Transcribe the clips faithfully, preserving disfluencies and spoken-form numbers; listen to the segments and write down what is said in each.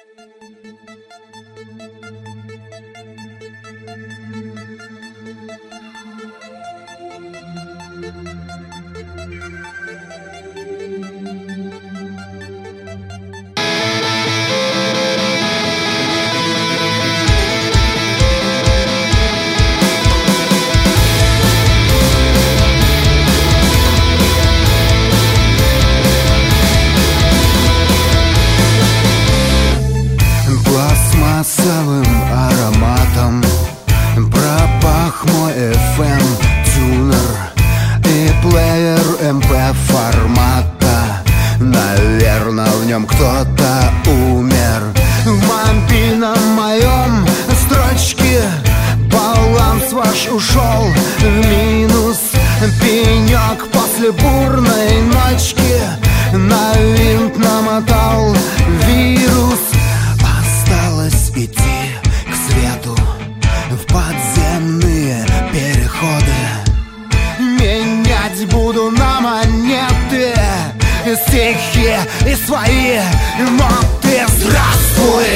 Пластмассовым ароматом пропах мой эф эм-тюнер и плеер эм пэ формата. Наверно, в нем кто-то умер. В мобильном моем строчке баланс ваш ушел в минус. Пенек после бурной ночки на винт намотал вирус. Осталось идти к свету в подземные переходы. Менять буду на монеты стихи и свои ноты. Здравствуй!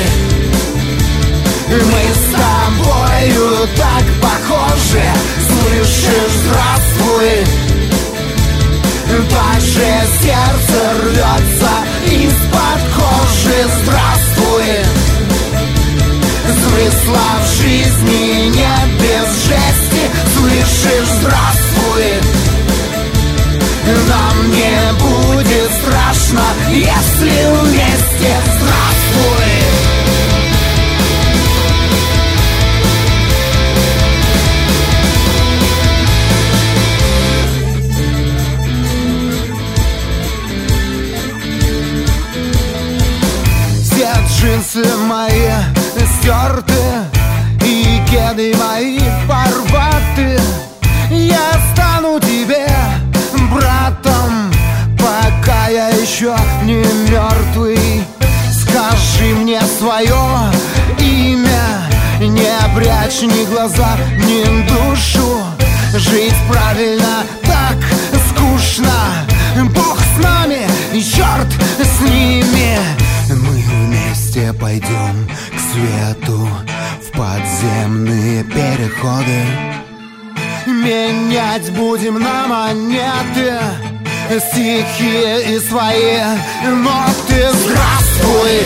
Мы с тобою так похожи. Слышишь, здравствуй! Так же сердце рвется из-под кожи. Здравствуй! Смысла в жизни нет без жести. Слышишь, здравствуй! Нам не будет страшно, если вместе. Здравствуй! Все джинсы мои стерты и кеды мои порваты. Я стану тебе братом, пока я еще не мертвый. Скажи мне свое имя, не прячь ни глаза, ни душу. Жить правильно так скучно. Бог с нами и черт с ними. Мы вместе пойдем к свету в подземные переходы. Менять будем на монеты стихи и свои ноты. Здравствуй!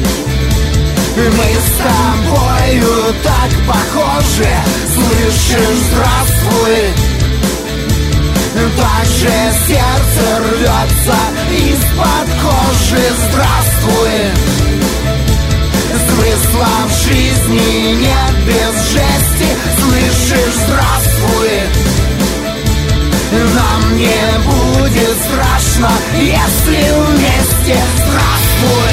Мы с тобою так похожи. Слышишь, здравствуй! Так же сердце рвется из-под кожи. Здравствуй! Смысла в жизни нет без жести. Слышишь, здравствуй! Нам не будет страшно, если вместе. Здравствуй!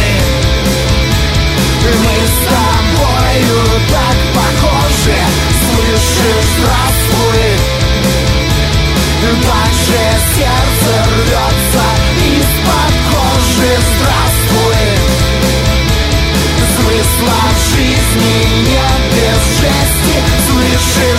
Мы с тобою так похожи. Слышишь, здравствуй! Так же сердце рвется из-под кожи. Здравствуй! Смысла в жизни нет без жести. Слышишь,